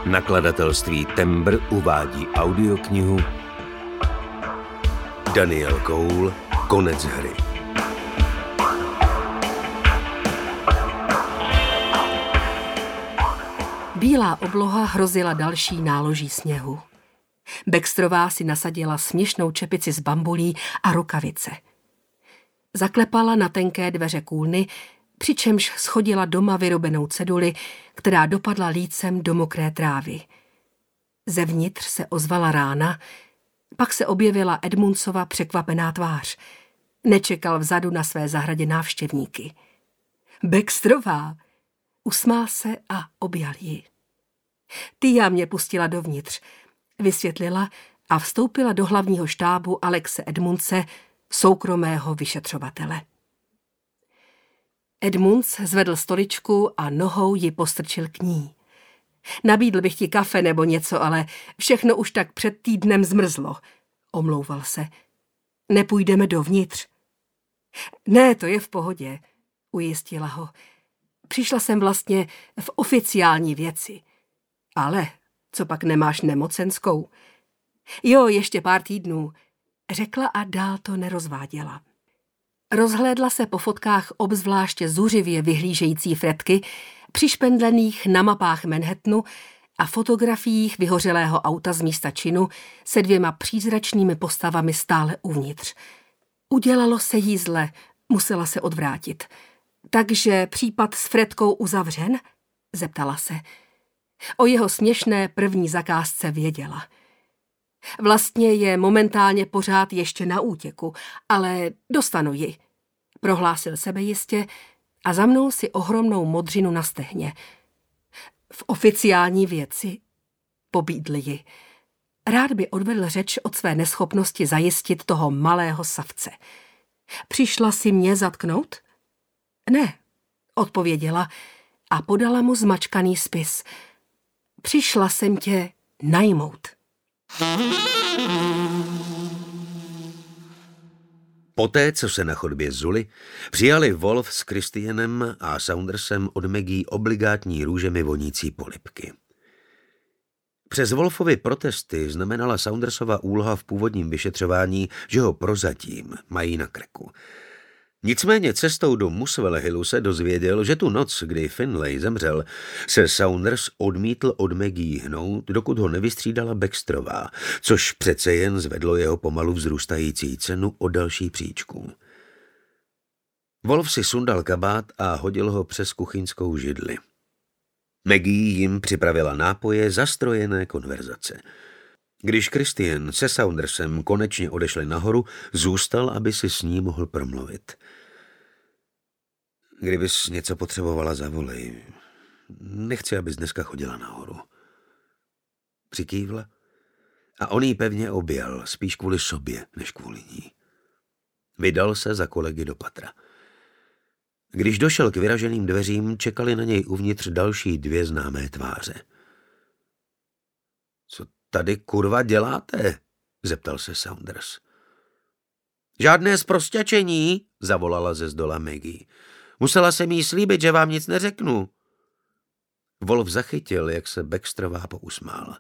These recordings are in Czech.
Nakladatelství Tembr uvádí audioknihu Daniel Cole, Konec hry. Bílá obloha hrozila další náloží sněhu. Baxterová si nasadila směšnou čepici z bambulí a rukavice. Zaklepala na tenké dveře kůlny, přičemž schodila doma vyrobenou ceduli, která dopadla lícem do mokré trávy. Zevnitř se ozvala rána, pak se objevila Edmundsova překvapená tvář. Nečekal vzadu na své zahradě návštěvníky. Baxterová! Usmál se a objal ji. Tia mě pustila dovnitř, vysvětlila a vstoupila do hlavního štábu Alexe Edmundse, soukromého vyšetřovatele. Edmunds zvedl stoličku a nohou ji postrčil k ní. Nabídl bych ti kafe nebo něco, ale všechno už tak před týdnem zmrzlo. Omlouval se. Nepůjdeme dovnitř? Ne, to je v pohodě, ujistila ho. Přišla jsem vlastně v oficiální věci. Ale co pak nemáš nemocenskou? Jo, ještě pár týdnů, řekla a dál to nerozváděla. Rozhlédla se po fotkách obzvláště zuřivě vyhlížející Fredky, přišpendlených na mapách Manhattanu a fotografiích vyhořelého auta z místa činu se 2 přízračnými postavami stále uvnitř. Udělalo se jí zle, musela se odvrátit. Takže případ s Fredkou uzavřen? Zeptala se. O jeho směšné první zakázce věděla. Vlastně je momentálně pořád ještě na útěku, ale dostanu ji, prohlásil sebejistě a zamnul si ohromnou modřinu na stehně. V oficiální věci, pobídl ji. Rád by odvedl řeč od své neschopnosti zajistit toho malého savce. Přišla si mě zatknout? Ne, odpověděla a podala mu zmačkaný spis. Přišla jsem tě najmout. Poté, co se na chodbě zuli, přijali Wolf s Christianem a Saundersem od Maggie obligátní růžemi vonící polibky. Přes Wolfovy protesty znamenala Saundersova úloha v původním vyšetřování, že ho prozatím mají na krku. Nicméně cestou do Muswell Hillu se dozvěděl, že tu noc, kdy Finlay zemřel, se Saunders odmítl od Maggie hnout, dokud ho nevystřídala Baxterová, což přece jen zvedlo jeho pomalu vzrůstající cenu o další příčku. Wolf si sundal kabát a hodil ho přes kuchyňskou židli. Maggie jim připravila nápoje zastrojené konverzace. Když Christian se Saundersem konečně odešli nahoru, zůstal, aby si s ní mohl promluvit. Kdybys něco potřebovala, zavolej. Nechci, abys dneska chodila nahoru. Přikývla a on jí pevně objal, spíš kvůli sobě, než kvůli ní. Vydal se za kolegy do patra. Když došel k vyraženým dveřím, čekali na něj uvnitř další 2 známé tváře. Co tady kurva děláte? Zeptal se Saunders. Žádné zprosťačení, zavolala ze zdola Maggie. Musela jsem jí slíbit, že vám nic neřeknu. Wolf zachytil, jak se Baxterová pousmála.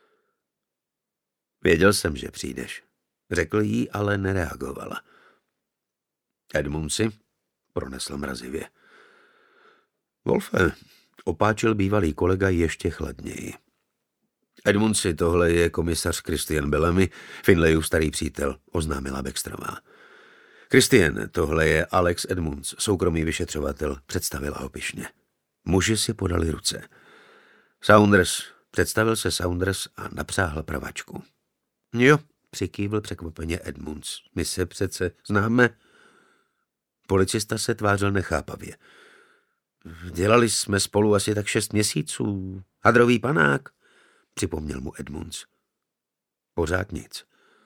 Věděl jsem, že přijdeš, řekl jí, ale nereagovala. Edmundsi, pronesl mrazivě. Wolfe, opáčil bývalý kolega ještě chladněji. Edmundsi, tohle je komisař Christian Bellamy, Finlayův starý přítel, oznámila Baxterová. Christian, tohle je Alex Edmunds, soukromý vyšetřovatel, představila ho pyšně. Muži si podali ruce. Saunders, představil se Saunders a napřáhl pravačku. Jo, přikývl překvapeně Edmunds. My se přece známe. Policista se tvářil nechápavě. Dělali jsme spolu asi tak 6 měsíců. Hadrový panák, připomněl mu Edmunds. Pořád nic.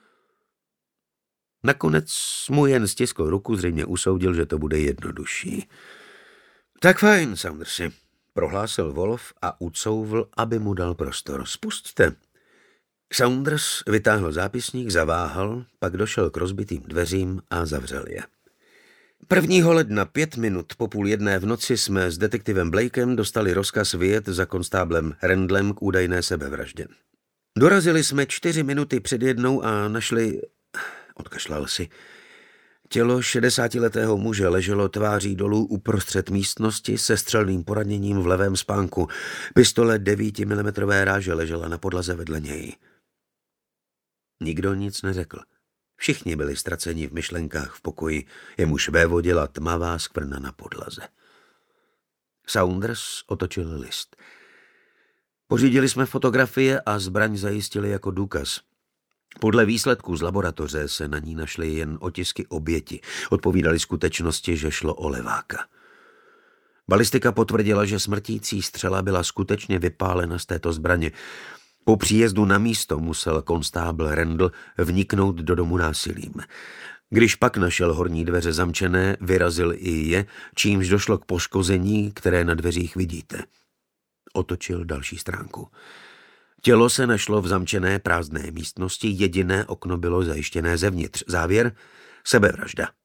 Nakonec mu jen stiskl ruku, zřejmě usoudil, že to bude jednodušší. Tak fajn, Saundersi, prohlásil Wolf a ucouvl, aby mu dal prostor. Spusťte. Saunders vytáhl zápisník, zaváhal, pak došel k rozbitým dveřím a zavřel je. 1. ledna 5 minut po 12:30 v noci jsme s detektivem Blakem dostali rozkaz vyjet za konstáblem Randlem k údajné sebevraždě. Dorazili jsme 4 minuty před 1 a našli... Odkašlal si. Tělo 60letého muže leželo tváří dolů uprostřed místnosti se střelným poraněním v levém spánku. Pistole 9 mm ráže ležela na podlaze vedle něj. Nikdo nic neřekl. Všichni byli ztraceni v myšlenkách v pokoji, jemuž vévodila tmavá skvrna na podlaze. Saunders otočil list. Pořídili jsme fotografie a zbraň zajistili jako důkaz. Podle výsledků z laboratoře se na ní našly jen otisky oběti. Odpovídaly skutečnosti, že šlo o leváka. Balistika potvrdila, že smrtící střela byla skutečně vypálena z této zbraně. Po příjezdu na místo musel konstábl Randl vniknout do domu násilím. Když pak našel horní dveře zamčené, vyrazil i je, čímž došlo k poškození, které na dveřích vidíte. Otočil další stránku. Tělo se našlo v zamčené prázdné místnosti, jediné okno bylo zajištěné zevnitř. Závěr: sebevražda.